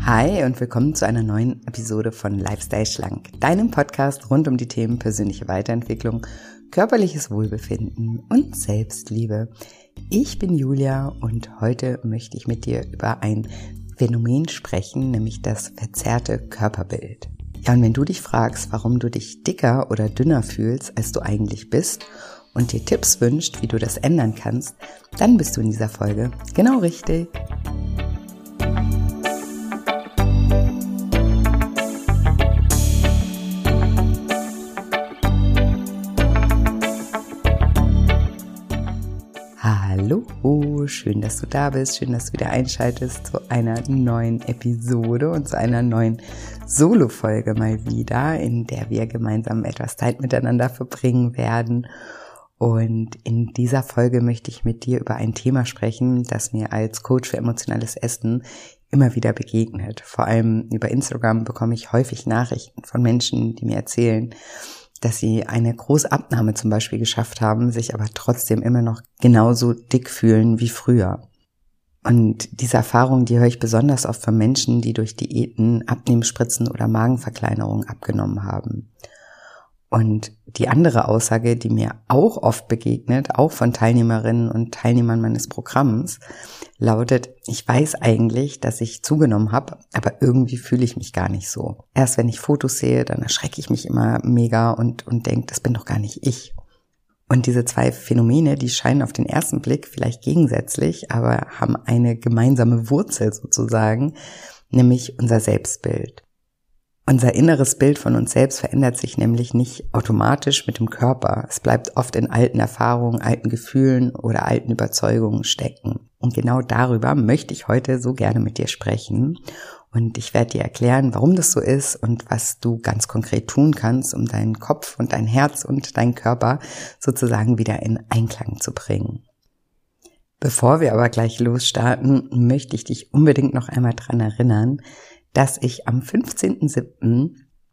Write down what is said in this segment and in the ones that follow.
Hi und willkommen zu einer neuen Episode von Lifestyle Schlank, deinem Podcast rund um die Themen persönliche Weiterentwicklung, körperliches Wohlbefinden und Selbstliebe. Ich bin Julia und heute möchte ich mit dir über ein Phänomen sprechen, nämlich das verzerrte Körperbild. Ja, und wenn du dich fragst, warum du dich dicker oder dünner fühlst, als du eigentlich bist und dir Tipps wünschst, wie du das ändern kannst, dann bist du in dieser Folge genau richtig. Hallo, schön, dass du da bist, schön, dass du wieder einschaltest zu einer neuen Episode und zu einer neuen Solo-Folge mal wieder, in der wir gemeinsam etwas Zeit miteinander verbringen werden. Und in dieser Folge möchte ich mit dir über ein Thema sprechen, das mir als Coach für emotionales Essen immer wieder begegnet. Vor allem über Instagram bekomme ich häufig Nachrichten von Menschen, die mir erzählen, dass sie eine große Abnahme zum Beispiel geschafft haben, sich aber trotzdem immer noch genauso dick fühlen wie früher. Und diese Erfahrung, die höre ich besonders oft von Menschen, die durch Diäten, Abnehmspritzen oder Magenverkleinerung abgenommen haben. Und die andere Aussage, die mir auch oft begegnet, auch von Teilnehmerinnen und Teilnehmern meines Programms, lautet: Ich weiß eigentlich, dass ich zugenommen habe, aber irgendwie fühle ich mich gar nicht so. Erst wenn ich Fotos sehe, dann erschrecke ich mich immer mega und denke, das bin doch gar nicht ich. Und diese zwei Phänomene, die scheinen auf den ersten Blick vielleicht gegensätzlich, aber haben eine gemeinsame Wurzel sozusagen, nämlich unser Selbstbild. Unser inneres Bild von uns selbst verändert sich nämlich nicht automatisch mit dem Körper. Es bleibt oft in alten Erfahrungen, alten Gefühlen oder alten Überzeugungen stecken. Und genau darüber möchte ich heute so gerne mit dir sprechen. Und ich werde dir erklären, warum das so ist und was du ganz konkret tun kannst, um deinen Kopf und dein Herz und deinen Körper sozusagen wieder in Einklang zu bringen. Bevor wir aber gleich losstarten, möchte ich dich unbedingt noch einmal daran erinnern, dass ich am 15.07.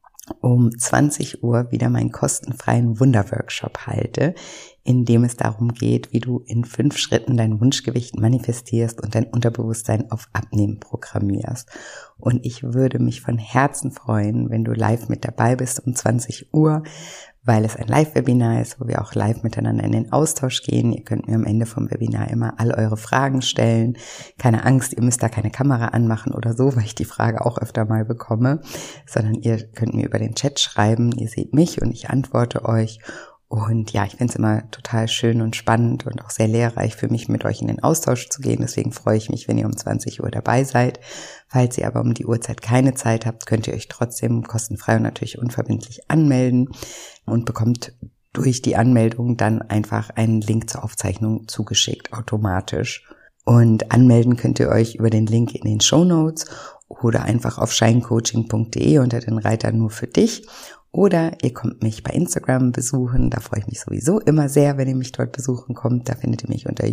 um 20 Uhr wieder meinen kostenfreien Wunderworkshop halte, in dem es darum geht, wie du in 5 Schritten dein Wunschgewicht manifestierst und dein Unterbewusstsein auf Abnehmen programmierst. Und ich würde mich von Herzen freuen, wenn du live mit dabei bist um 20 Uhr, weil es ein Live-Webinar ist, wo wir auch live miteinander in den Austausch gehen. Ihr könnt mir am Ende vom Webinar immer all eure Fragen stellen. Keine Angst, ihr müsst da keine Kamera anmachen oder so, weil ich die Frage auch öfter mal bekomme, sondern ihr könnt mir über den Chat schreiben. Ihr seht mich und ich antworte euch. Und ja, ich finde es immer total schön und spannend und auch sehr lehrreich für mich, mit euch in den Austausch zu gehen. Deswegen freue ich mich, wenn ihr um 20 Uhr dabei seid. Falls ihr aber um die Uhrzeit keine Zeit habt, könnt ihr euch trotzdem kostenfrei und natürlich unverbindlich anmelden und bekommt durch die Anmeldung dann einfach einen Link zur Aufzeichnung zugeschickt, automatisch. Und anmelden könnt ihr euch über den Link in den Shownotes oder einfach auf shinecoaching.de unter den Reiter nur für dich. Oder ihr kommt mich bei Instagram besuchen, da freue ich mich sowieso immer sehr, wenn ihr mich dort besuchen kommt. Da findet ihr mich unter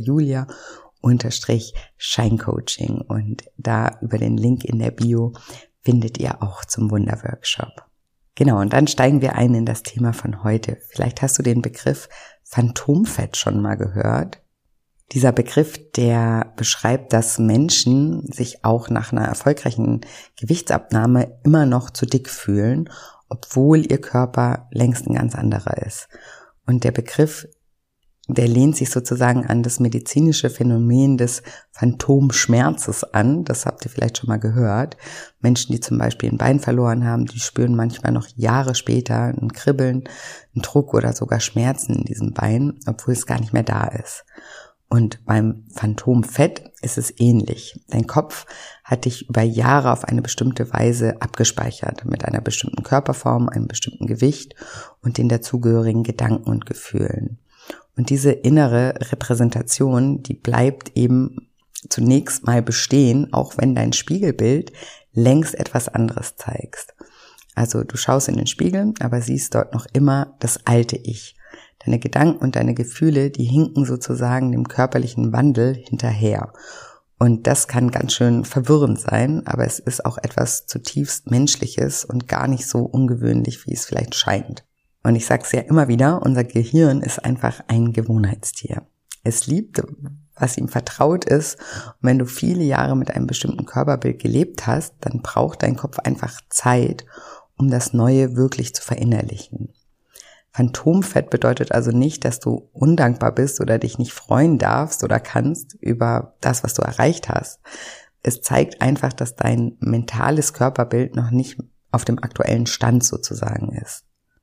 Julia_Shinecoaching und da über den Link in der Bio findet ihr auch zum Wunderworkshop. Genau, und dann steigen wir ein in das Thema von heute. Vielleicht hast du den Begriff Phantomfett schon mal gehört. Dieser Begriff, der beschreibt, dass Menschen sich auch nach einer erfolgreichen Gewichtsabnahme immer noch zu dick fühlen, obwohl ihr Körper längst ein ganz anderer ist. Und der Begriff, der lehnt sich sozusagen an das medizinische Phänomen des Phantomschmerzes an. Das habt ihr vielleicht schon mal gehört. Menschen, die zum Beispiel ein Bein verloren haben, die spüren manchmal noch Jahre später ein Kribbeln, einen Druck oder sogar Schmerzen in diesem Bein, obwohl es gar nicht mehr da ist. Und beim Phantomfett ist es ähnlich. Dein Kopf hat dich über Jahre auf eine bestimmte Weise abgespeichert, mit einer bestimmten Körperform, einem bestimmten Gewicht und den dazugehörigen Gedanken und Gefühlen. Und diese innere Repräsentation, die bleibt eben zunächst mal bestehen, auch wenn dein Spiegelbild längst etwas anderes zeigst. Also du schaust in den Spiegel, aber siehst dort noch immer das alte Ich. Deine Gedanken und deine Gefühle, die hinken sozusagen dem körperlichen Wandel hinterher. Und das kann ganz schön verwirrend sein, aber es ist auch etwas zutiefst Menschliches und gar nicht so ungewöhnlich, wie es vielleicht scheint. Und ich sage es ja immer wieder, unser Gehirn ist einfach ein Gewohnheitstier. Es liebt, was ihm vertraut ist. Und wenn du viele Jahre mit einem bestimmten Körperbild gelebt hast, dann braucht dein Kopf einfach Zeit, um das Neue wirklich zu verinnerlichen. Phantomfett bedeutet also nicht, dass du undankbar bist oder dich nicht freuen darfst oder kannst über das, was du erreicht hast. Es zeigt einfach, dass dein mentales Körperbild noch nicht auf dem aktuellen Stand sozusagen ist.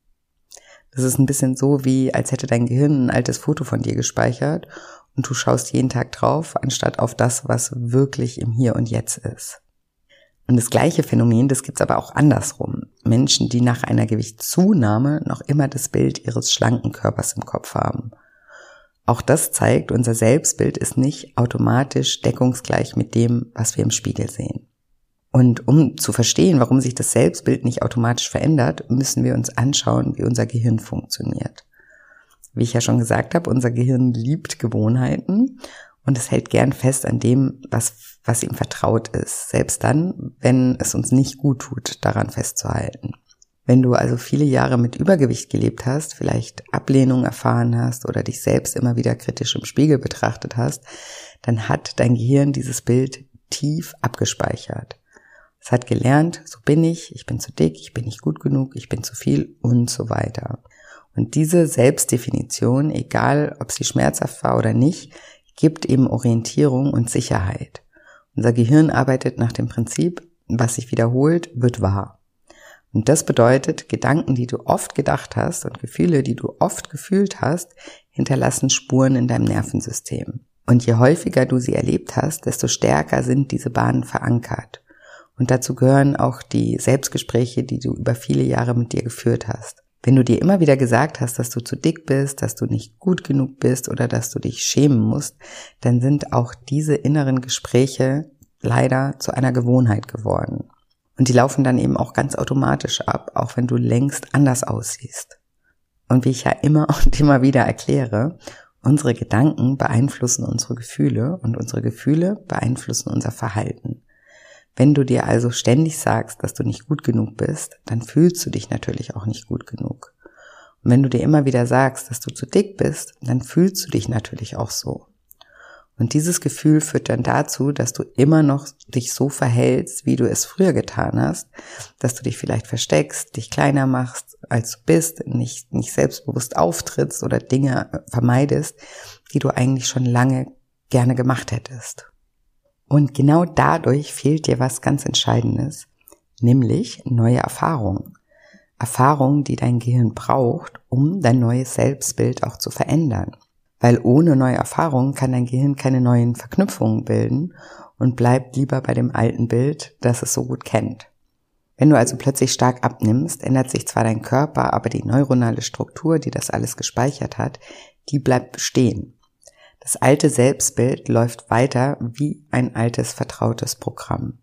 Das ist ein bisschen so, wie als hätte dein Gehirn ein altes Foto von dir gespeichert und du schaust jeden Tag drauf, anstatt auf das, was wirklich im Hier und Jetzt ist. Und das gleiche Phänomen, das gibt's aber auch andersrum. Menschen, die nach einer Gewichtszunahme noch immer das Bild ihres schlanken Körpers im Kopf haben. Auch das zeigt, unser Selbstbild ist nicht automatisch deckungsgleich mit dem, was wir im Spiegel sehen. Und um zu verstehen, warum sich das Selbstbild nicht automatisch verändert, müssen wir uns anschauen, wie unser Gehirn funktioniert. Wie ich ja schon gesagt habe, unser Gehirn liebt Gewohnheiten und es hält gern fest an dem, was ihm vertraut ist, selbst dann, wenn es uns nicht gut tut, daran festzuhalten. Wenn du also viele Jahre mit Übergewicht gelebt hast, vielleicht Ablehnung erfahren hast oder dich selbst immer wieder kritisch im Spiegel betrachtet hast, dann hat dein Gehirn dieses Bild tief abgespeichert. Es hat gelernt, so bin ich bin zu dick, ich bin nicht gut genug, ich bin zu viel und so weiter. Und diese Selbstdefinition, egal ob sie schmerzhaft war oder nicht, gibt eben Orientierung und Sicherheit. Unser Gehirn arbeitet nach dem Prinzip, was sich wiederholt, wird wahr. Und das bedeutet, Gedanken, die du oft gedacht hast und Gefühle, die du oft gefühlt hast, hinterlassen Spuren in deinem Nervensystem. Und je häufiger du sie erlebt hast, desto stärker sind diese Bahnen verankert. Und dazu gehören auch die Selbstgespräche, die du über viele Jahre mit dir geführt hast. Wenn du dir immer wieder gesagt hast, dass du zu dick bist, dass du nicht gut genug bist oder dass du dich schämen musst, dann sind auch diese inneren Gespräche leider zu einer Gewohnheit geworden. Und die laufen dann eben auch ganz automatisch ab, auch wenn du längst anders aussiehst. Und wie ich ja immer und immer wieder erkläre, unsere Gedanken beeinflussen unsere Gefühle und unsere Gefühle beeinflussen unser Verhalten. Wenn du dir also ständig sagst, dass du nicht gut genug bist, dann fühlst du dich natürlich auch nicht gut genug. Und wenn du dir immer wieder sagst, dass du zu dick bist, dann fühlst du dich natürlich auch so. Und dieses Gefühl führt dann dazu, dass du immer noch dich so verhältst, wie du es früher getan hast, dass du dich vielleicht versteckst, dich kleiner machst, als du bist, nicht selbstbewusst auftrittst oder Dinge vermeidest, die du eigentlich schon lange gerne gemacht hättest. Und genau dadurch fehlt dir was ganz Entscheidendes, nämlich neue Erfahrungen. Erfahrungen, die dein Gehirn braucht, um dein neues Selbstbild auch zu verändern. Weil ohne neue Erfahrungen kann dein Gehirn keine neuen Verknüpfungen bilden und bleibt lieber bei dem alten Bild, das es so gut kennt. Wenn du also plötzlich stark abnimmst, ändert sich zwar dein Körper, aber die neuronale Struktur, die das alles gespeichert hat, die bleibt bestehen. Das alte Selbstbild läuft weiter wie ein altes, vertrautes Programm.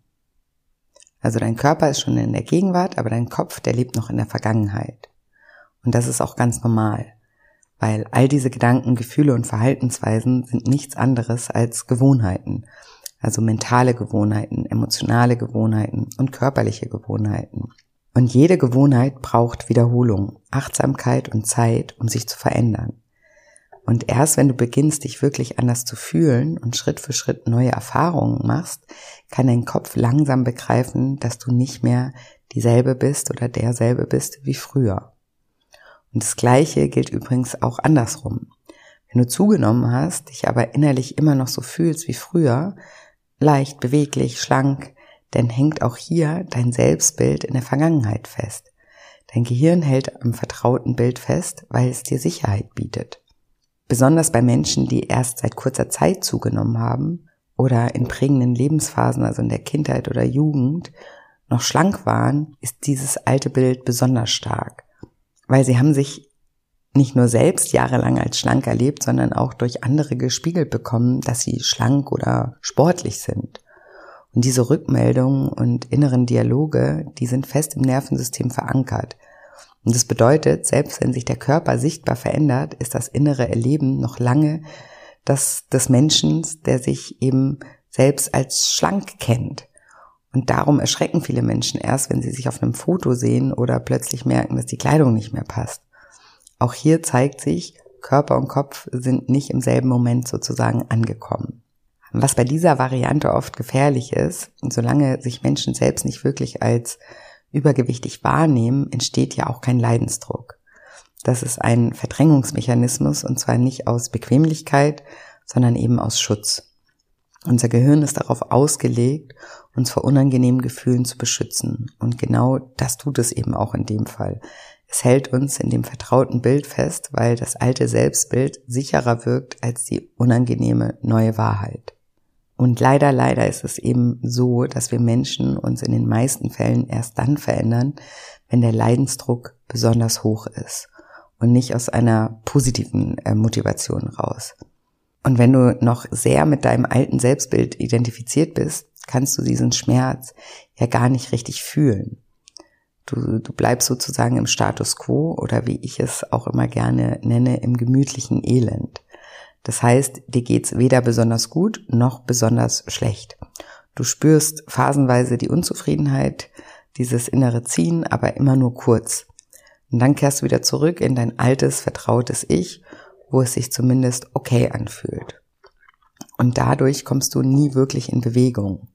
Also dein Körper ist schon in der Gegenwart, aber dein Kopf, der lebt noch in der Vergangenheit. Und das ist auch ganz normal, weil all diese Gedanken, Gefühle und Verhaltensweisen sind nichts anderes als Gewohnheiten. Also mentale Gewohnheiten, emotionale Gewohnheiten und körperliche Gewohnheiten. Und jede Gewohnheit braucht Wiederholung, Achtsamkeit und Zeit, um sich zu verändern. Und erst wenn du beginnst, dich wirklich anders zu fühlen und Schritt für Schritt neue Erfahrungen machst, kann dein Kopf langsam begreifen, dass du nicht mehr dieselbe bist oder derselbe bist wie früher. Und das Gleiche gilt übrigens auch andersrum. Wenn du zugenommen hast, dich aber innerlich immer noch so fühlst wie früher, leicht, beweglich, schlank, dann hängt auch hier dein Selbstbild in der Vergangenheit fest. Dein Gehirn hält am vertrauten Bild fest, weil es dir Sicherheit bietet. Besonders bei Menschen, die erst seit kurzer Zeit zugenommen haben oder in prägenden Lebensphasen, also in der Kindheit oder Jugend, noch schlank waren, ist dieses alte Bild besonders stark, weil sie haben sich nicht nur selbst jahrelang als schlank erlebt, sondern auch durch andere gespiegelt bekommen, dass sie schlank oder sportlich sind. Und diese Rückmeldungen und inneren Dialoge, die sind fest im Nervensystem verankert. Und das bedeutet, selbst wenn sich der Körper sichtbar verändert, ist das innere Erleben noch lange das des Menschen, der sich eben selbst als schlank kennt. Und darum erschrecken viele Menschen erst, wenn sie sich auf einem Foto sehen oder plötzlich merken, dass die Kleidung nicht mehr passt. Auch hier zeigt sich, Körper und Kopf sind nicht im selben Moment sozusagen angekommen. Was bei dieser Variante oft gefährlich ist, solange sich Menschen selbst nicht wirklich als übergewichtig wahrnehmen, entsteht ja auch kein Leidensdruck. Das ist ein Verdrängungsmechanismus und zwar nicht aus Bequemlichkeit, sondern eben aus Schutz. Unser Gehirn ist darauf ausgelegt, uns vor unangenehmen Gefühlen zu beschützen. Und genau das tut es eben auch in dem Fall. Es hält uns in dem vertrauten Bild fest, weil das alte Selbstbild sicherer wirkt als die unangenehme neue Wahrheit. Und leider ist es eben so, dass wir Menschen uns in den meisten Fällen erst dann verändern, wenn der Leidensdruck besonders hoch ist und nicht aus einer positiven Motivation raus. Und wenn du noch sehr mit deinem alten Selbstbild identifiziert bist, kannst du diesen Schmerz ja gar nicht richtig fühlen. Du bleibst sozusagen im Status quo oder wie ich es auch immer gerne nenne, im gemütlichen Elend. Das heißt, dir geht's weder besonders gut noch besonders schlecht. Du spürst phasenweise die Unzufriedenheit, dieses innere Ziehen, aber immer nur kurz. Und dann kehrst du wieder zurück in dein altes, vertrautes Ich, wo es sich zumindest okay anfühlt. Und dadurch kommst du nie wirklich in Bewegung.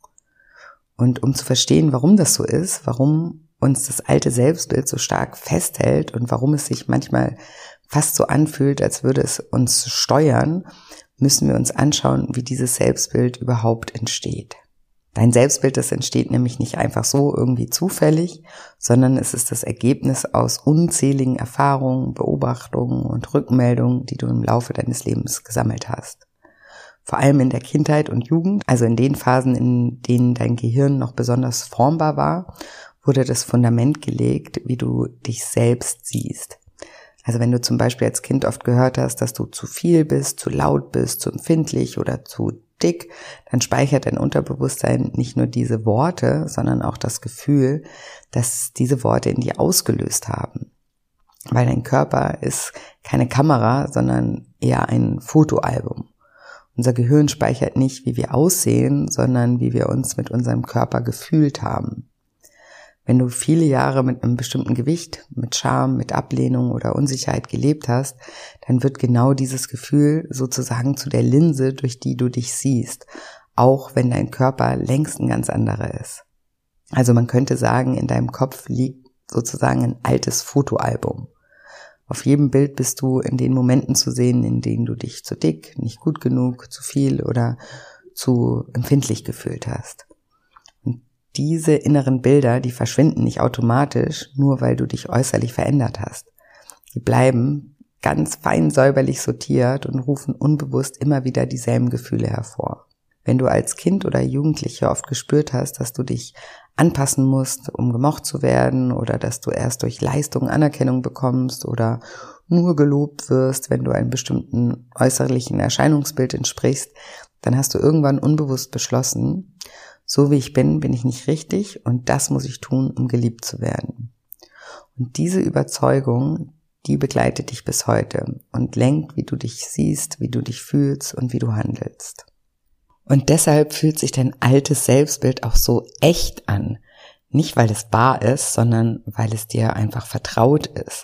Und um zu verstehen, warum das so ist, warum uns das alte Selbstbild so stark festhält und warum es sich manchmal fast so anfühlt, als würde es uns steuern, müssen wir uns anschauen, wie dieses Selbstbild überhaupt entsteht. Dein Selbstbild, das entsteht nämlich nicht einfach so irgendwie zufällig, sondern es ist das Ergebnis aus unzähligen Erfahrungen, Beobachtungen und Rückmeldungen, die du im Laufe deines Lebens gesammelt hast. Vor allem in der Kindheit und Jugend, also in den Phasen, in denen dein Gehirn noch besonders formbar war, wurde das Fundament gelegt, wie du dich selbst siehst. Also wenn du zum Beispiel als Kind oft gehört hast, dass du zu viel bist, zu laut bist, zu empfindlich oder zu dick, dann speichert dein Unterbewusstsein nicht nur diese Worte, sondern auch das Gefühl, dass diese Worte in dir ausgelöst haben. Weil dein Körper ist keine Kamera, sondern eher ein Fotoalbum. Unser Gehirn speichert nicht, wie wir aussehen, sondern wie wir uns mit unserem Körper gefühlt haben. Wenn du viele Jahre mit einem bestimmten Gewicht, mit Scham, mit Ablehnung oder Unsicherheit gelebt hast, dann wird genau dieses Gefühl sozusagen zu der Linse, durch die du dich siehst, auch wenn dein Körper längst ein ganz anderer ist. Also man könnte sagen, in deinem Kopf liegt sozusagen ein altes Fotoalbum. Auf jedem Bild bist du in den Momenten zu sehen, in denen du dich zu dick, nicht gut genug, zu viel oder zu empfindlich gefühlt hast. Diese inneren Bilder, die verschwinden nicht automatisch, nur weil du dich äußerlich verändert hast. Die bleiben ganz fein säuberlich sortiert und rufen unbewusst immer wieder dieselben Gefühle hervor. Wenn du als Kind oder Jugendliche oft gespürt hast, dass du dich anpassen musst, um gemocht zu werden, oder dass du erst durch Leistung Anerkennung bekommst oder nur gelobt wirst, wenn du einem bestimmten äußerlichen Erscheinungsbild entsprichst, dann hast du irgendwann unbewusst beschlossen, so wie ich bin, bin ich nicht richtig und das muss ich tun, um geliebt zu werden. Und diese Überzeugung, die begleitet dich bis heute und lenkt, wie du dich siehst, wie du dich fühlst und wie du handelst. Und deshalb fühlt sich dein altes Selbstbild auch so echt an. Nicht, weil es wahr ist, sondern weil es dir einfach vertraut ist.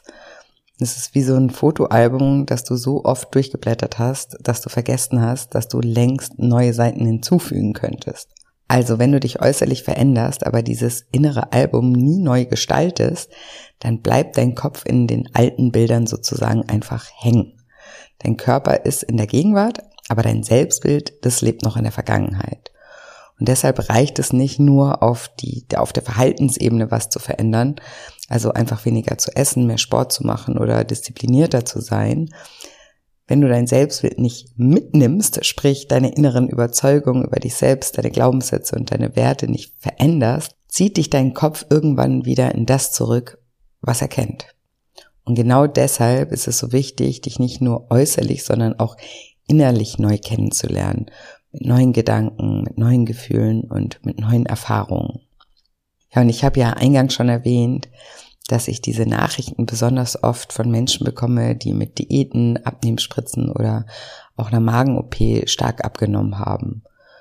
Es ist wie so ein Fotoalbum, das du so oft durchgeblättert hast, dass du vergessen hast, dass du längst neue Seiten hinzufügen könntest. Also wenn du dich äußerlich veränderst, aber dieses innere Album nie neu gestaltest, dann bleibt dein Kopf in den alten Bildern sozusagen einfach hängen. Dein Körper ist in der Gegenwart, aber dein Selbstbild, das lebt noch in der Vergangenheit. Und deshalb reicht es nicht nur auf der Verhaltensebene was zu verändern, also einfach weniger zu essen, mehr Sport zu machen oder disziplinierter zu sein. Wenn du dein Selbstbild nicht mitnimmst, sprich deine inneren Überzeugungen über dich selbst, deine Glaubenssätze und deine Werte nicht veränderst, zieht dich dein Kopf irgendwann wieder in das zurück, was er kennt. Und genau deshalb ist es so wichtig, dich nicht nur äußerlich, sondern auch innerlich neu kennenzulernen, mit neuen Gedanken, mit neuen Gefühlen und mit neuen Erfahrungen. Ja, und ich habe ja eingangs schon erwähnt, dass ich diese Nachrichten besonders oft von Menschen bekomme, die mit Diäten, Abnehmspritzen oder auch einer Magen-OP stark abgenommen haben.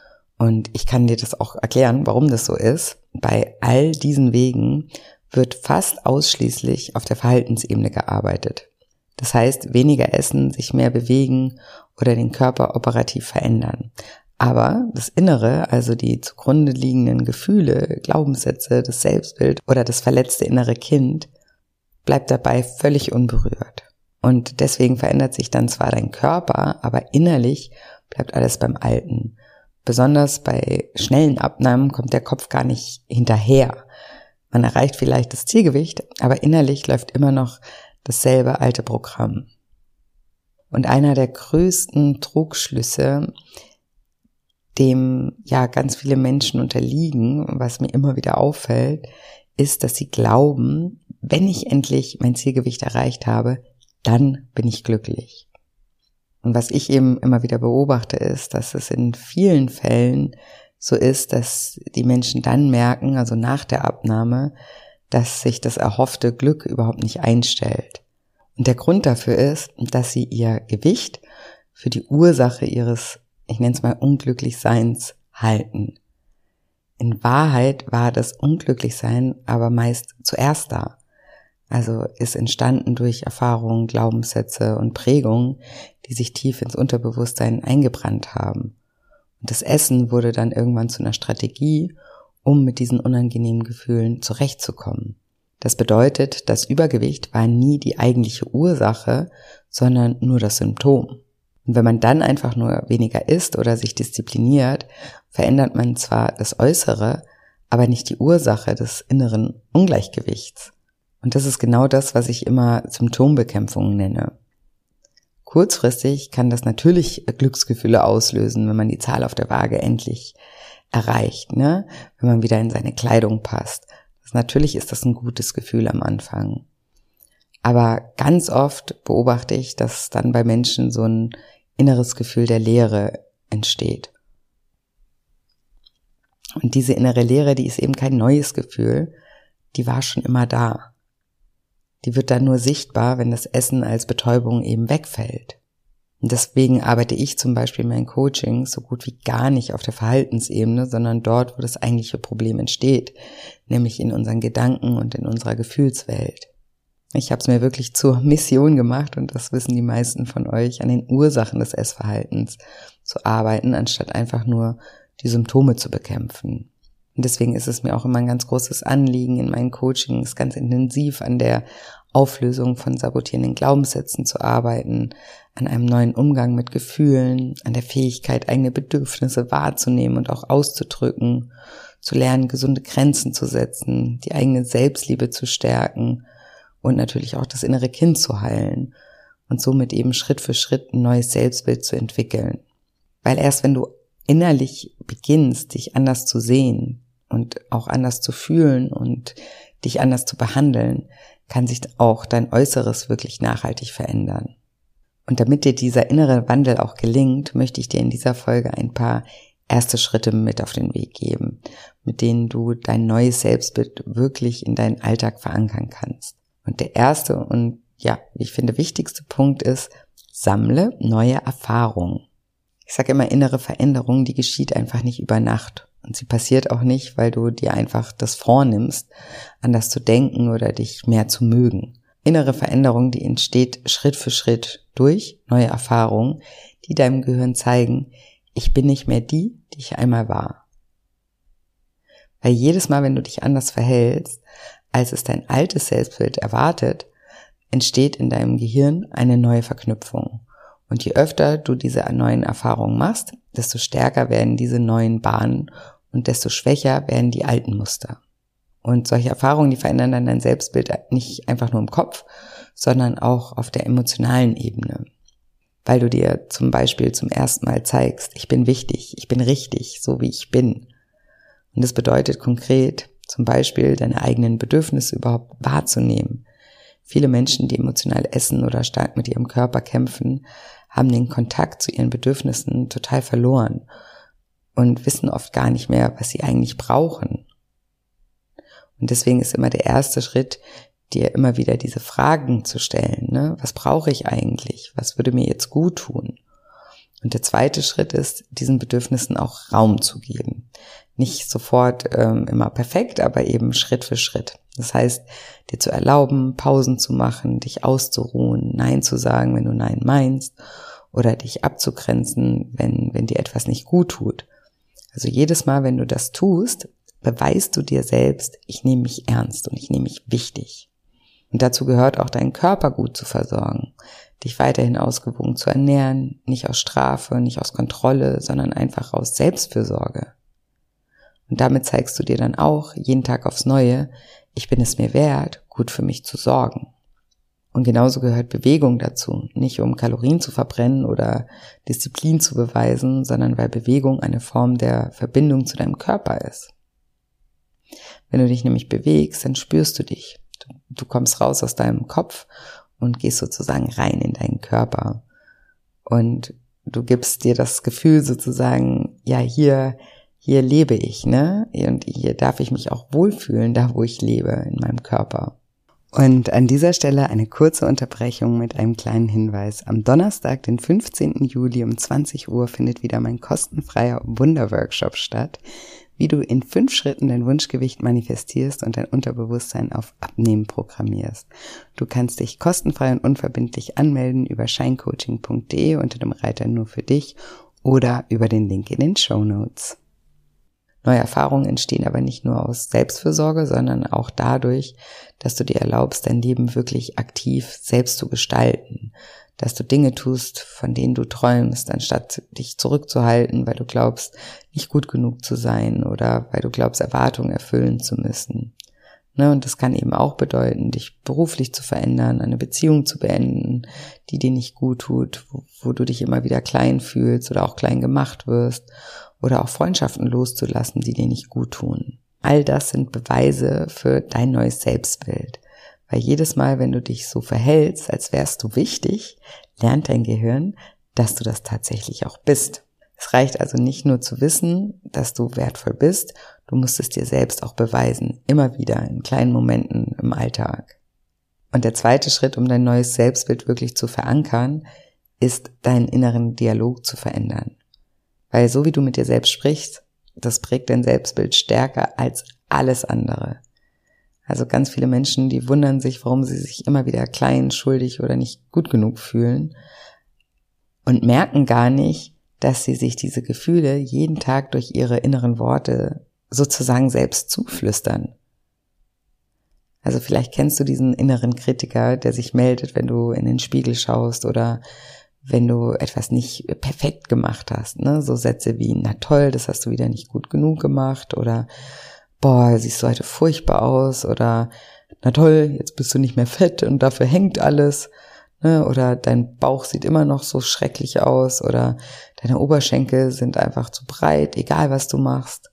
Und ich kann dir das auch erklären, warum das so ist. Bei all diesen Wegen wird fast ausschließlich auf der Verhaltensebene gearbeitet. Das heißt, weniger essen, sich mehr bewegen oder den Körper operativ verändern. Aber das Innere, also die zugrunde liegenden Gefühle, Glaubenssätze, das Selbstbild oder das verletzte innere Kind, bleibt dabei völlig unberührt. Und deswegen verändert sich dann zwar dein Körper, aber innerlich bleibt alles beim Alten. Besonders bei schnellen Abnahmen kommt der Kopf gar nicht hinterher. Man erreicht vielleicht das Zielgewicht, aber innerlich läuft immer noch dasselbe alte Programm. Und einer der größten Trugschlüsse, dem ja ganz viele Menschen unterliegen, was mir immer wieder auffällt, ist, dass sie glauben, wenn ich endlich mein Zielgewicht erreicht habe, dann bin ich glücklich. Und was ich eben immer wieder beobachte, ist, dass es in vielen Fällen so ist, dass die Menschen dann merken, also nach der Abnahme, dass sich das erhoffte Glück überhaupt nicht einstellt. Und der Grund dafür ist, dass sie ihr Gewicht für die Ursache ihres, ich nenne es mal, Unglücklichseins halten. In Wahrheit war das Unglücklichsein aber meist zuerst da. Also ist entstanden durch Erfahrungen, Glaubenssätze und Prägungen, die sich tief ins Unterbewusstsein eingebrannt haben. Und das Essen wurde dann irgendwann zu einer Strategie, um mit diesen unangenehmen Gefühlen zurechtzukommen. Das bedeutet, das Übergewicht war nie die eigentliche Ursache, sondern nur das Symptom. Und wenn man dann einfach nur weniger isst oder sich diszipliniert, verändert man zwar das Äußere, aber nicht die Ursache des inneren Ungleichgewichts. Und das ist genau das, was ich immer Symptombekämpfung nenne. Kurzfristig kann das natürlich Glücksgefühle auslösen, wenn man die Zahl auf der Waage endlich erreicht, ne? Wenn man wieder in seine Kleidung passt. Natürlich ist das ein gutes Gefühl am Anfang. Aber ganz oft beobachte ich, dass dann bei Menschen so ein inneres Gefühl der Leere entsteht. Und diese innere Leere, die ist eben kein neues Gefühl, die war schon immer da. Die wird dann nur sichtbar, wenn das Essen als Betäubung eben wegfällt. Und deswegen arbeite ich zum Beispiel in meinen Coachings so gut wie gar nicht auf der Verhaltensebene, sondern dort, wo das eigentliche Problem entsteht, nämlich in unseren Gedanken und in unserer Gefühlswelt. Ich habe es mir wirklich zur Mission gemacht, und das wissen die meisten von euch, an den Ursachen des Essverhaltens zu arbeiten, anstatt einfach nur die Symptome zu bekämpfen. Und deswegen ist es mir auch immer ein ganz großes Anliegen, in meinen Coachings ganz intensiv an der Auflösung von sabotierenden Glaubenssätzen zu arbeiten, an einem neuen Umgang mit Gefühlen, an der Fähigkeit, eigene Bedürfnisse wahrzunehmen und auch auszudrücken, zu lernen, gesunde Grenzen zu setzen, die eigene Selbstliebe zu stärken und natürlich auch das innere Kind zu heilen und somit eben Schritt für Schritt ein neues Selbstbild zu entwickeln. Weil erst wenn du innerlich beginnst, dich anders zu sehen und auch anders zu fühlen und dich anders zu behandeln, kann sich auch dein Äußeres wirklich nachhaltig verändern. Und damit dir dieser innere Wandel auch gelingt, möchte ich dir in dieser Folge ein paar erste Schritte mit auf den Weg geben, mit denen du dein neues Selbstbild wirklich in deinen Alltag verankern kannst. Und der erste und ja, wie ich finde, wichtigste Punkt ist, sammle neue Erfahrungen. Ich sage immer, innere Veränderung, die geschieht einfach nicht über Nacht. Und sie passiert auch nicht, weil du dir einfach das vornimmst, anders zu denken oder dich mehr zu mögen. Innere Veränderung, die entsteht Schritt für Schritt durch neue Erfahrungen, die deinem Gehirn zeigen, ich bin nicht mehr die ich einmal war. Weil jedes Mal, wenn du dich anders verhältst, als es dein altes Selbstbild erwartet, entsteht in deinem Gehirn eine neue Verknüpfung. Und je öfter du diese neuen Erfahrungen machst, desto stärker werden diese neuen Bahnen und desto schwächer werden die alten Muster. Und solche Erfahrungen, die verändern dann dein Selbstbild nicht einfach nur im Kopf, sondern auch auf der emotionalen Ebene. Weil du dir zum Beispiel zum ersten Mal zeigst, ich bin wichtig, ich bin richtig, so wie ich bin. Und das bedeutet konkret, zum Beispiel deine eigenen Bedürfnisse überhaupt wahrzunehmen. Viele Menschen, die emotional essen oder stark mit ihrem Körper kämpfen, haben den Kontakt zu ihren Bedürfnissen total verloren und wissen oft gar nicht mehr, was sie eigentlich brauchen. Und deswegen ist immer der erste Schritt, dir immer wieder diese Fragen zu stellen, ne? Was brauche ich eigentlich? Was würde mir jetzt gut tun? Und der zweite Schritt ist, diesen Bedürfnissen auch Raum zu geben. Nicht sofort immer perfekt, aber eben Schritt für Schritt. Das heißt, dir zu erlauben, Pausen zu machen, dich auszuruhen, Nein zu sagen, wenn du Nein meinst, oder dich abzugrenzen, wenn dir etwas nicht gut tut. Also jedes Mal, wenn du das tust, beweist du dir selbst, ich nehme mich ernst und ich nehme mich wichtig. Und dazu gehört auch, deinen Körper gut zu versorgen, dich weiterhin ausgewogen zu ernähren, nicht aus Strafe, nicht aus Kontrolle, sondern einfach aus Selbstfürsorge. Und damit zeigst du dir dann auch jeden Tag aufs Neue, ich bin es mir wert, gut für mich zu sorgen. Und genauso gehört Bewegung dazu, nicht um Kalorien zu verbrennen oder Disziplin zu beweisen, sondern weil Bewegung eine Form der Verbindung zu deinem Körper ist. Wenn du dich nämlich bewegst, dann spürst du dich. Du kommst raus aus deinem Kopf und gehst sozusagen rein in deinen Körper. Und du gibst dir das Gefühl sozusagen, ja, hier lebe ich, ne? Und hier darf ich mich auch wohlfühlen, da wo ich lebe, in meinem Körper. Und an dieser Stelle eine kurze Unterbrechung mit einem kleinen Hinweis. Am Donnerstag, den 15. Juli um 20 Uhr findet wieder mein kostenfreier Wunderworkshop statt, wie du in 5 Schritten dein Wunschgewicht manifestierst und dein Unterbewusstsein auf Abnehmen programmierst. Du kannst dich kostenfrei und unverbindlich anmelden über shinecoaching.de unter dem Reiter nur für dich oder über den Link in den Shownotes. Neue Erfahrungen entstehen aber nicht nur aus Selbstfürsorge, sondern auch dadurch, dass du dir erlaubst, dein Leben wirklich aktiv selbst zu gestalten. Dass du Dinge tust, von denen du träumst, anstatt dich zurückzuhalten, weil du glaubst, nicht gut genug zu sein oder weil du glaubst, Erwartungen erfüllen zu müssen. Und das kann eben auch bedeuten, dich beruflich zu verändern, eine Beziehung zu beenden, die dir nicht gut tut, wo du dich immer wieder klein fühlst oder auch klein gemacht wirst, oder auch Freundschaften loszulassen, die dir nicht gut tun. All das sind Beweise für dein neues Selbstbild. Weil jedes Mal, wenn du dich so verhältst, als wärst du wichtig, lernt dein Gehirn, dass du das tatsächlich auch bist. Es reicht also nicht nur zu wissen, dass du wertvoll bist, du musst es dir selbst auch beweisen, immer wieder in kleinen Momenten im Alltag. Und der zweite Schritt, um dein neues Selbstbild wirklich zu verankern, ist, deinen inneren Dialog zu verändern. Weil so wie du mit dir selbst sprichst, das prägt dein Selbstbild stärker als alles andere. Also ganz viele Menschen, die wundern sich, warum sie sich immer wieder klein, schuldig oder nicht gut genug fühlen und merken gar nicht, dass sie sich diese Gefühle jeden Tag durch ihre inneren Worte sozusagen selbst zuflüstern. Also vielleicht kennst du diesen inneren Kritiker, der sich meldet, wenn du in den Spiegel schaust oder wenn du etwas nicht perfekt gemacht hast, ne? So Sätze wie, na toll, das hast du wieder nicht gut genug gemacht, oder boah, siehst du heute furchtbar aus, oder na toll, jetzt bist du nicht mehr fett und dafür hängt alles, ne? Oder dein Bauch sieht immer noch so schrecklich aus, oder deine Oberschenkel sind einfach zu breit, egal was du machst.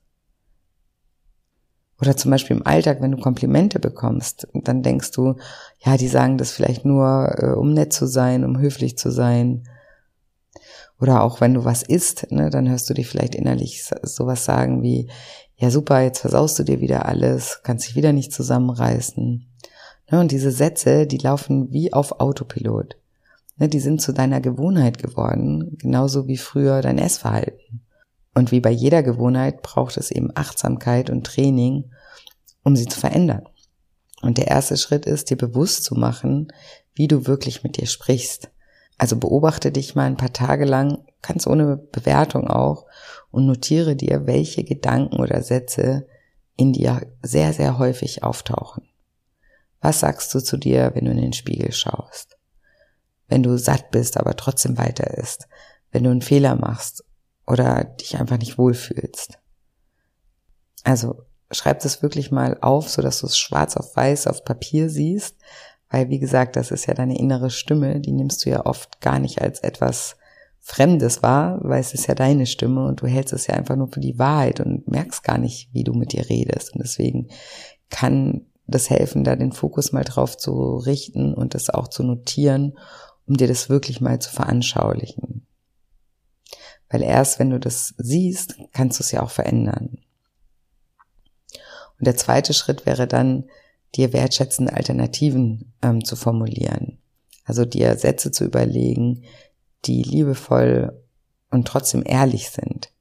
Oder zum Beispiel im Alltag, wenn du Komplimente bekommst, dann denkst du, ja, die sagen das vielleicht nur, um nett zu sein, um höflich zu sein. Oder auch wenn du was isst, ne, dann hörst du dir vielleicht innerlich sowas sagen wie, ja super, jetzt versaust du dir wieder alles, kannst dich wieder nicht zusammenreißen. Ne, und diese Sätze, die laufen wie auf Autopilot. Ne, die sind zu deiner Gewohnheit geworden, genauso wie früher dein Essverhalten. Und wie bei jeder Gewohnheit braucht es eben Achtsamkeit und Training, um sie zu verändern. Und der erste Schritt ist, dir bewusst zu machen, wie du wirklich mit dir sprichst. Also beobachte dich mal ein paar Tage lang, ganz ohne Bewertung auch, und notiere dir, welche Gedanken oder Sätze in dir sehr, sehr häufig auftauchen. Was sagst du zu dir, wenn du in den Spiegel schaust? Wenn du satt bist, aber trotzdem weiter isst? Wenn du einen Fehler machst oder dich einfach nicht wohlfühlst. Also schreib das wirklich mal auf, sodass du es schwarz auf weiß auf Papier siehst, weil wie gesagt, das ist ja deine innere Stimme, die nimmst du ja oft gar nicht als etwas Fremdes wahr, weil es ist ja deine Stimme und du hältst es ja einfach nur für die Wahrheit und merkst gar nicht, wie du mit dir redest. Und deswegen kann das helfen, da den Fokus mal drauf zu richten und das auch zu notieren, um dir das wirklich mal zu veranschaulichen. Weil erst wenn du das siehst, kannst du es ja auch verändern. Und der zweite Schritt wäre dann, dir wertschätzende Alternativen zu formulieren. Also dir Sätze zu überlegen, die liebevoll und trotzdem ehrlich sind.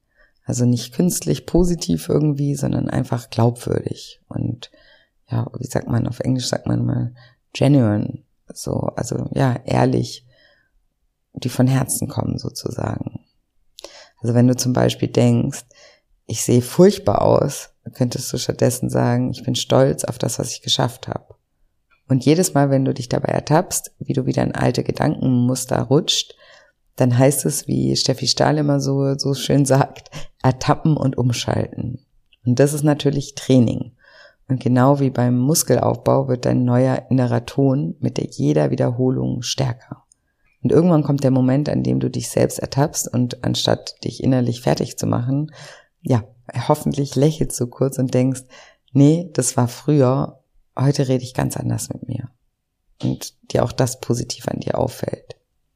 Also nicht künstlich positiv irgendwie, sondern einfach glaubwürdig. Und ja, wie sagt man, auf Englisch sagt man mal genuine, so, also ja, ehrlich, die von Herzen kommen sozusagen. Also wenn du zum Beispiel denkst, ich sehe furchtbar aus, könntest du stattdessen sagen, ich bin stolz auf das, was ich geschafft habe. Und jedes Mal, wenn du dich dabei ertappst, wie du wieder in alte Gedankenmuster rutscht, dann heißt es, wie Steffi Stahl immer so schön sagt, ertappen und umschalten. Und das ist natürlich Training. Und genau wie beim Muskelaufbau wird dein neuer innerer Ton mit jeder Wiederholung stärker. Und irgendwann kommt der Moment, an dem du dich selbst ertappst und anstatt dich innerlich fertig zu machen, ja, hoffentlich lächelst du kurz und denkst, nee, das war früher, heute rede ich ganz anders mit mir. Und dir auch das positiv an dir auffällt.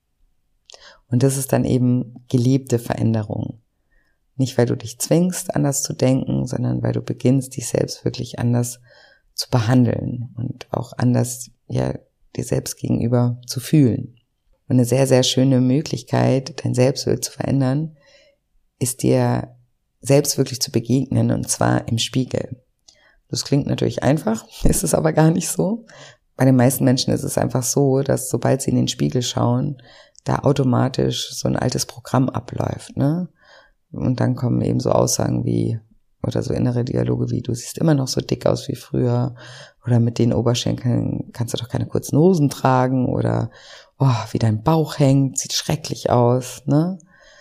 Und das ist dann eben gelebte Veränderung. Nicht, weil du dich zwingst, anders zu denken, sondern weil du beginnst, dich selbst wirklich anders zu behandeln und auch anders, ja, dir selbst gegenüber zu fühlen. Und eine sehr, sehr schöne Möglichkeit, dein Selbstbild zu verändern, ist dir selbst wirklich zu begegnen, und zwar im Spiegel. Das klingt natürlich einfach, ist es aber gar nicht so. Bei den meisten Menschen ist es einfach so, dass sobald sie in den Spiegel schauen, da automatisch so ein altes Programm abläuft, ne? Und dann kommen eben so Aussagen wie, oder so innere Dialoge wie, du siehst immer noch so dick aus wie früher, oder mit den Oberschenkeln kannst du doch keine kurzen Hosen tragen, oder oh, wie dein Bauch hängt, sieht schrecklich aus, ne?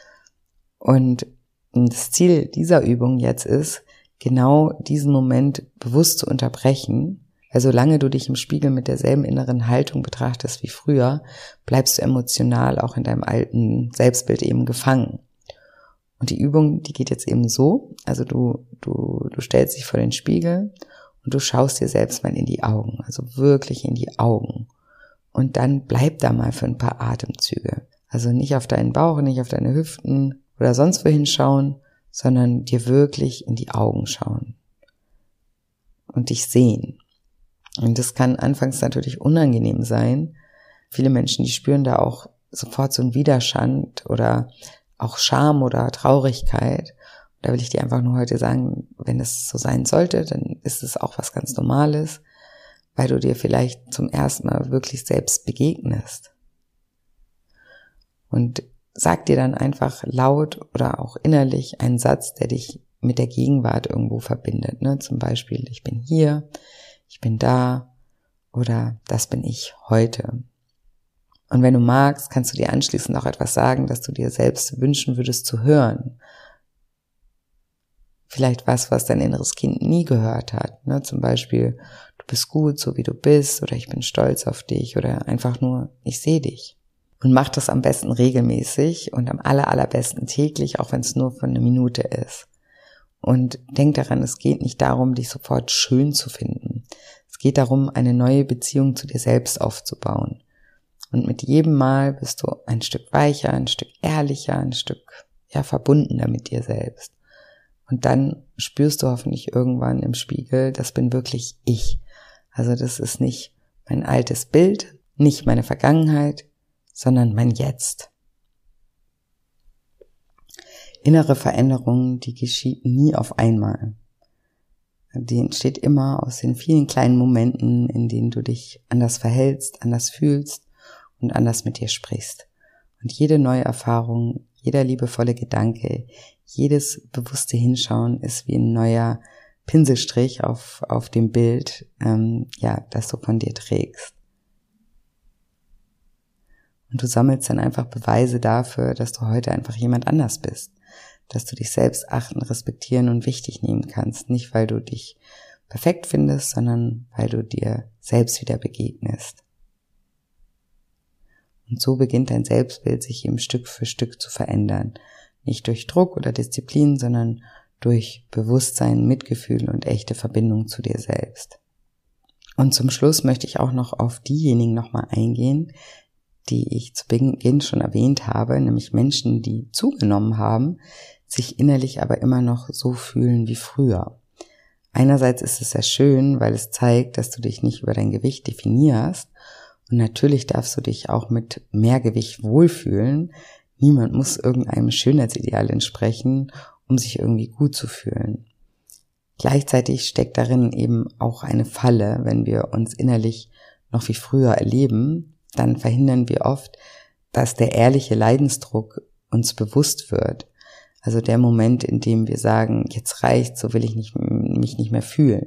Und das Ziel dieser Übung jetzt ist, genau diesen Moment bewusst zu unterbrechen. Weil solange du dich im Spiegel mit derselben inneren Haltung betrachtest wie früher, bleibst du emotional auch in deinem alten Selbstbild eben gefangen. Und die Übung, die geht jetzt eben so, also du stellst dich vor den Spiegel und du schaust dir selbst mal in die Augen, also wirklich in die Augen. Und dann bleib da mal für ein paar Atemzüge. Also nicht auf deinen Bauch, nicht auf deine Hüften oder sonst wohin schauen, sondern dir wirklich in die Augen schauen und dich sehen. Und das kann anfangs natürlich unangenehm sein. Viele Menschen, die spüren da auch sofort so einen Widerstand oder auch Scham oder Traurigkeit. Da will ich dir einfach nur heute sagen, wenn es so sein sollte, dann ist es auch was ganz Normales, weil du dir vielleicht zum ersten Mal wirklich selbst begegnest. Und sag dir dann einfach laut oder auch innerlich einen Satz, der dich mit der Gegenwart irgendwo verbindet. Ne? Zum Beispiel, ich bin hier, ich bin da oder das bin ich heute. Und wenn du magst, kannst du dir anschließend auch etwas sagen, das du dir selbst wünschen würdest zu hören. Vielleicht was dein inneres Kind nie gehört hat. Ne? Zum Beispiel, du bist gut, so wie du bist, oder ich bin stolz auf dich, oder einfach nur, ich sehe dich. Und mach das am besten regelmäßig und am allerbesten täglich, auch wenn es nur für eine Minute ist. Und denk daran, es geht nicht darum, dich sofort schön zu finden. Es geht darum, eine neue Beziehung zu dir selbst aufzubauen. Und mit jedem Mal bist du ein Stück weicher, ein Stück ehrlicher, ein Stück verbundener mit dir selbst. Und dann spürst du hoffentlich irgendwann im Spiegel, das bin wirklich ich. Also das ist nicht mein altes Bild, nicht meine Vergangenheit, sondern mein Jetzt. Innere Veränderung, die geschieht nie auf einmal. Die entsteht immer aus den vielen kleinen Momenten, in denen du dich anders verhältst, anders fühlst und anders mit dir sprichst. Und jede neue Erfahrung, jeder liebevolle Gedanke, jedes bewusste Hinschauen ist wie ein neuer Pinselstrich auf dem Bild, das du von dir trägst. Und du sammelst dann einfach Beweise dafür, dass du heute einfach jemand anders bist. Dass du dich selbst achten, respektieren und wichtig nehmen kannst. Nicht, weil du dich perfekt findest, sondern weil du dir selbst wieder begegnest. Und so beginnt dein Selbstbild sich eben Stück für Stück zu verändern. Nicht durch Druck oder Disziplin, sondern durch Bewusstsein, Mitgefühl und echte Verbindung zu dir selbst. Und zum Schluss möchte ich auch noch auf diejenigen nochmal eingehen, die ich zu Beginn schon erwähnt habe, nämlich Menschen, die zugenommen haben, sich innerlich aber immer noch so fühlen wie früher. Einerseits ist es sehr schön, weil es zeigt, dass du dich nicht über dein Gewicht definierst, und natürlich darfst du dich auch mit mehr Gewicht wohlfühlen. Niemand muss irgendeinem Schönheitsideal entsprechen, um sich irgendwie gut zu fühlen. Gleichzeitig steckt darin eben auch eine Falle. Wenn wir uns innerlich noch wie früher erleben, dann verhindern wir oft, dass der ehrliche Leidensdruck uns bewusst wird. Also der Moment, in dem wir sagen, jetzt reicht's, so will ich mich nicht mehr fühlen.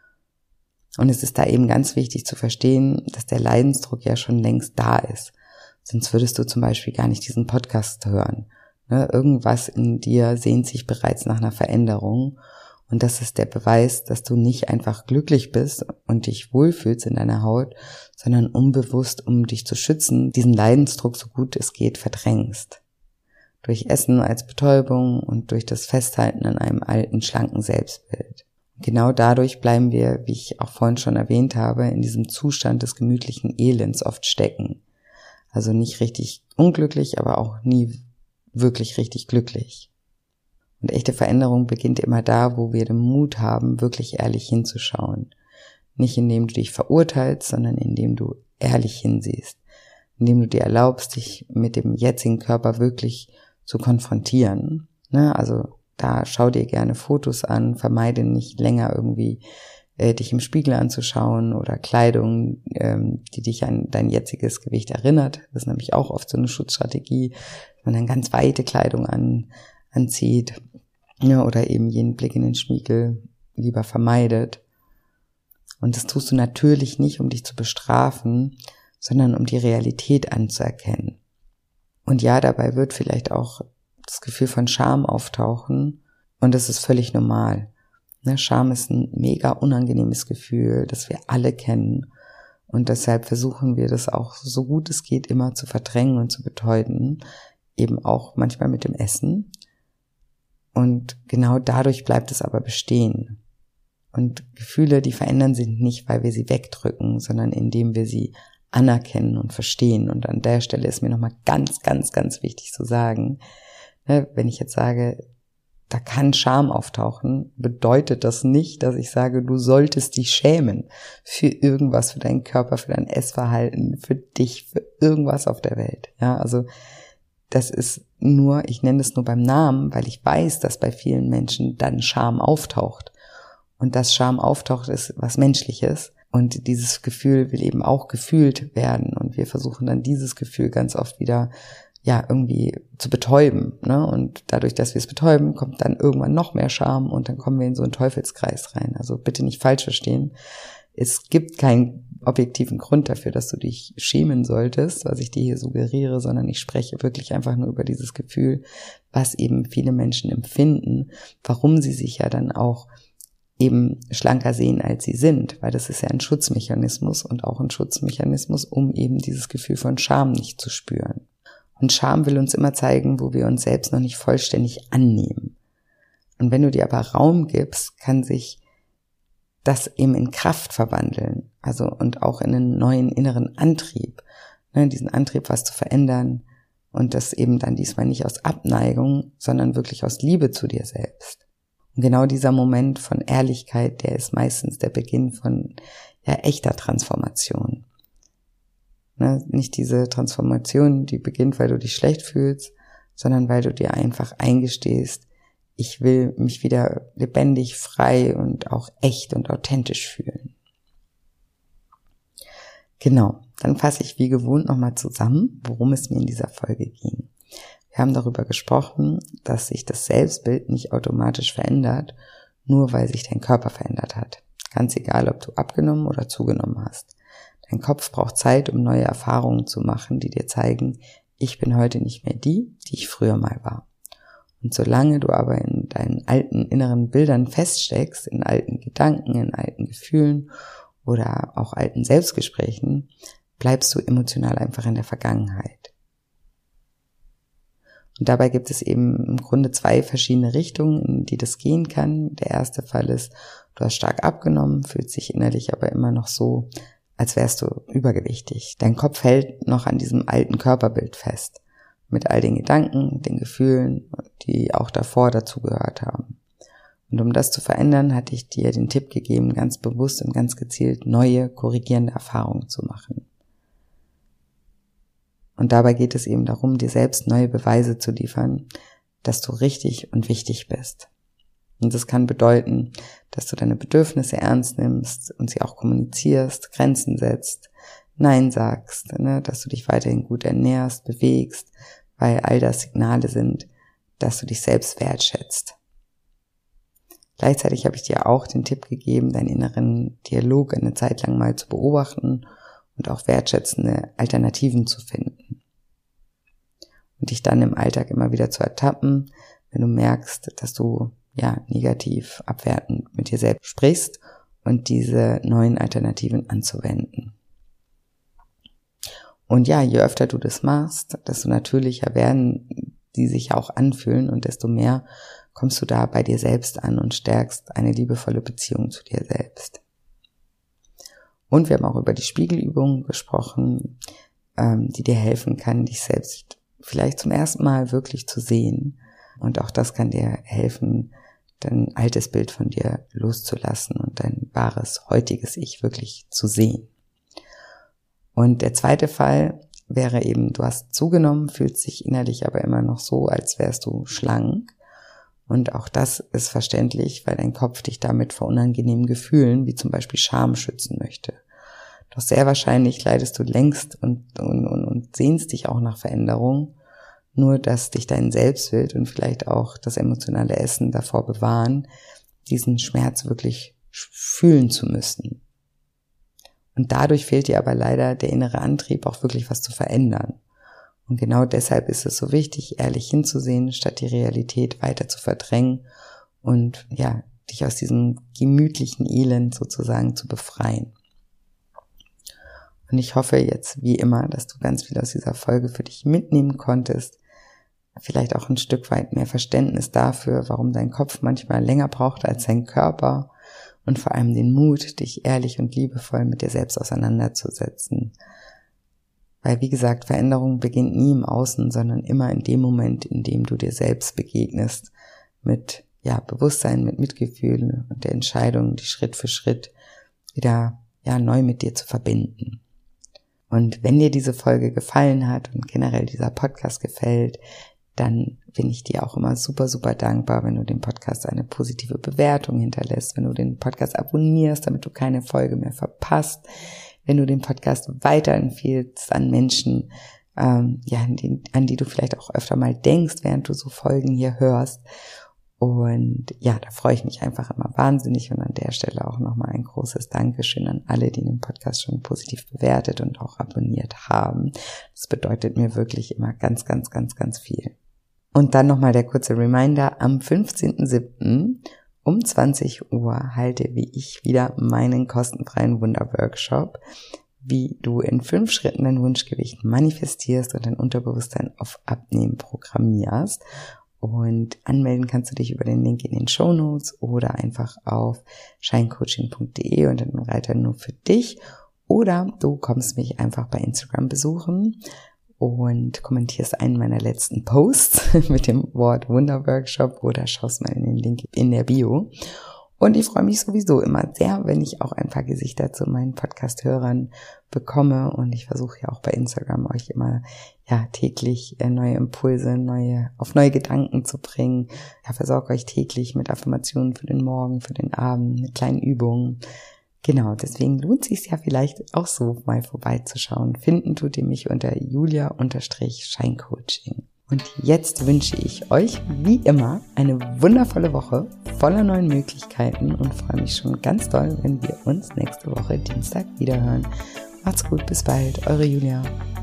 Und es ist da eben ganz wichtig zu verstehen, dass der Leidensdruck ja schon längst da ist. Sonst würdest du zum Beispiel gar nicht diesen Podcast hören. Irgendwas in dir sehnt sich bereits nach einer Veränderung. Und das ist der Beweis, dass du nicht einfach glücklich bist und dich wohlfühlst in deiner Haut, sondern unbewusst, um dich zu schützen, diesen Leidensdruck so gut es geht verdrängst. Durch Essen als Betäubung und durch das Festhalten an einem alten, schlanken Selbstbild. Genau dadurch bleiben wir, wie ich auch vorhin schon erwähnt habe, in diesem Zustand des gemütlichen Elends oft stecken. Also nicht richtig unglücklich, aber auch nie wirklich richtig glücklich. Und echte Veränderung beginnt immer da, wo wir den Mut haben, wirklich ehrlich hinzuschauen. Nicht indem du dich verurteilst, sondern indem du ehrlich hinsiehst. Indem du dir erlaubst, dich mit dem jetzigen Körper wirklich zu konfrontieren. Also da schau dir gerne Fotos an, vermeide nicht länger irgendwie dich im Spiegel anzuschauen oder Kleidung, die dich an dein jetziges Gewicht erinnert. Das ist nämlich auch oft so eine Schutzstrategie, dass man dann ganz weite Kleidung anzieht, oder eben jeden Blick in den Spiegel lieber vermeidet. Und das tust du natürlich nicht, um dich zu bestrafen, sondern um die Realität anzuerkennen. Und ja, dabei wird vielleicht auch das Gefühl von Scham auftauchen und das ist völlig normal. Scham ist ein mega unangenehmes Gefühl, das wir alle kennen und deshalb versuchen wir das auch so gut es geht immer zu verdrängen und zu betäuben, eben auch manchmal mit dem Essen. Und genau dadurch bleibt es aber bestehen. Und Gefühle, die verändern sich nicht, weil wir sie wegdrücken, sondern indem wir sie anerkennen und verstehen. Und an der Stelle ist mir nochmal ganz, ganz, ganz wichtig zu sagen, wenn ich jetzt sage, da kann Scham auftauchen, bedeutet das nicht, dass ich sage, du solltest dich schämen für irgendwas, für deinen Körper, für dein Essverhalten, für dich, für irgendwas auf der Welt. Ja, also das ist nur, ich nenne es nur beim Namen, weil ich weiß, dass bei vielen Menschen dann Scham auftaucht. Und dass Scham auftaucht, ist was Menschliches. Und dieses Gefühl will eben auch gefühlt werden. Und wir versuchen dann dieses Gefühl ganz oft wieder, irgendwie zu betäuben. Und dadurch, dass wir es betäuben, kommt dann irgendwann noch mehr Scham und dann kommen wir in so einen Teufelskreis rein. Also bitte nicht falsch verstehen. Es gibt keinen objektiven Grund dafür, dass du dich schämen solltest, was ich dir hier suggeriere, sondern ich spreche wirklich einfach nur über dieses Gefühl, was eben viele Menschen empfinden, warum sie sich ja dann auch eben schlanker sehen, als sie sind, weil das ist ja ein Schutzmechanismus und auch ein Schutzmechanismus, um eben dieses Gefühl von Scham nicht zu spüren. Und Scham will uns immer zeigen, wo wir uns selbst noch nicht vollständig annehmen. Und wenn du dir aber Raum gibst, kann sich das eben in Kraft verwandeln, also und auch in einen neuen inneren Antrieb, diesen Antrieb, was zu verändern und das eben dann diesmal nicht aus Abneigung, sondern wirklich aus Liebe zu dir selbst. Und genau dieser Moment von Ehrlichkeit, der ist meistens der Beginn von echter Transformation. Nicht diese Transformation, die beginnt, weil du dich schlecht fühlst, sondern weil du dir einfach eingestehst, ich will mich wieder lebendig, frei und auch echt und authentisch fühlen. Genau, dann fasse ich wie gewohnt nochmal zusammen, worum es mir in dieser Folge ging. Wir haben darüber gesprochen, dass sich das Selbstbild nicht automatisch verändert, nur weil sich dein Körper verändert hat. Ganz egal, ob du abgenommen oder zugenommen hast. Dein Kopf braucht Zeit, um neue Erfahrungen zu machen, die dir zeigen, ich bin heute nicht mehr die ich früher mal war. Und solange du aber in deinen alten inneren Bildern feststeckst, in alten Gedanken, in alten Gefühlen oder auch alten Selbstgesprächen, bleibst du emotional einfach in der Vergangenheit. Und dabei gibt es eben im Grunde 2 verschiedene Richtungen, in die das gehen kann. Der erste Fall ist, du hast stark abgenommen, fühlst dich innerlich aber immer noch so, als wärst du übergewichtig. Dein Kopf hält noch an diesem alten Körperbild fest. Mit all den Gedanken, den Gefühlen, die auch davor dazugehört haben. Und um das zu verändern, hatte ich dir den Tipp gegeben, ganz bewusst und ganz gezielt neue, korrigierende Erfahrungen zu machen. Und dabei geht es eben darum, dir selbst neue Beweise zu liefern, dass du richtig und wichtig bist. Und das kann bedeuten, dass du deine Bedürfnisse ernst nimmst und sie auch kommunizierst, Grenzen setzt, Nein sagst, dass du dich weiterhin gut ernährst, bewegst, weil all das Signale sind, dass du dich selbst wertschätzt. Gleichzeitig habe ich dir auch den Tipp gegeben, deinen inneren Dialog eine Zeit lang mal zu beobachten und auch wertschätzende Alternativen zu finden. Und dich dann im Alltag immer wieder zu ertappen, wenn du merkst, dass du negativ, abwertend mit dir selbst sprichst und diese neuen Alternativen anzuwenden. Und je öfter du das machst, desto natürlicher werden die sich auch anfühlen und desto mehr kommst du da bei dir selbst an und stärkst eine liebevolle Beziehung zu dir selbst. Und wir haben auch über die Spiegelübung gesprochen, die dir helfen kann, dich selbst vielleicht zum ersten Mal wirklich zu sehen. Und auch das kann dir helfen, dein altes Bild von dir loszulassen und dein wahres, heutiges Ich wirklich zu sehen. Und der zweite Fall wäre eben, du hast zugenommen, fühlst dich innerlich aber immer noch so, als wärst du schlank. Und auch das ist verständlich, weil dein Kopf dich damit vor unangenehmen Gefühlen, wie zum Beispiel Scham, schützen möchte. Doch sehr wahrscheinlich leidest du längst und sehnst dich auch nach Veränderung, nur dass dich dein Selbstbild und vielleicht auch das emotionale Essen davor bewahren, diesen Schmerz wirklich fühlen zu müssen. Und dadurch fehlt dir aber leider der innere Antrieb, auch wirklich was zu verändern. Und genau deshalb ist es so wichtig, ehrlich hinzusehen, statt die Realität weiter zu verdrängen und dich aus diesem gemütlichen Elend sozusagen zu befreien. Und ich hoffe jetzt, wie immer, dass du ganz viel aus dieser Folge für dich mitnehmen konntest. Vielleicht auch ein Stück weit mehr Verständnis dafür, warum dein Kopf manchmal länger braucht als dein Körper und vor allem den Mut, dich ehrlich und liebevoll mit dir selbst auseinanderzusetzen. Weil, wie gesagt, Veränderung beginnt nie im Außen, sondern immer in dem Moment, in dem du dir selbst begegnest, mit Bewusstsein, mit Mitgefühl und der Entscheidung, die Schritt für Schritt wieder neu mit dir zu verbinden. Und wenn dir diese Folge gefallen hat und generell dieser Podcast gefällt, dann bin ich dir auch immer super, super dankbar, wenn du dem Podcast eine positive Bewertung hinterlässt, wenn du den Podcast abonnierst, damit du keine Folge mehr verpasst, wenn du den Podcast weiterempfiehlst an Menschen, an die du vielleicht auch öfter mal denkst, während du so Folgen hier hörst. Und da freue ich mich einfach immer wahnsinnig und an der Stelle auch nochmal ein großes Dankeschön an alle, die den Podcast schon positiv bewertet und auch abonniert haben. Das bedeutet mir wirklich immer ganz, ganz, ganz, ganz viel. Und dann nochmal der kurze Reminder, am 15.07. um 20 Uhr halte wie ich wieder meinen kostenfreien Wunderworkshop, wie du in 5 Schritten dein Wunschgewicht manifestierst und dein Unterbewusstsein auf Abnehmen programmierst. Und anmelden kannst du dich über den Link in den Shownotes oder einfach auf shinecoaching.de und dann Reiter nur für dich. Oder du kommst mich einfach bei Instagram besuchen und kommentierst einen meiner letzten Posts mit dem Wort Wunderworkshop oder schaust mal in den Link in der Bio. Und ich freue mich sowieso immer sehr, wenn ich auch ein paar Gesichter zu meinen Podcast-Hörern bekomme. Und ich versuche ja auch bei Instagram euch immer täglich neue Impulse, auf neue Gedanken zu bringen. Versorge euch täglich mit Affirmationen für den Morgen, für den Abend, mit kleinen Übungen. Genau, deswegen lohnt es sich ja vielleicht auch so mal vorbeizuschauen. Finden tut ihr mich unter Julia_Shinecoaching. Und jetzt wünsche ich euch, wie immer, eine wundervolle Woche voller neuen Möglichkeiten und freue mich schon ganz doll, wenn wir uns nächste Woche Dienstag wiederhören. Macht's gut, bis bald, eure Julia.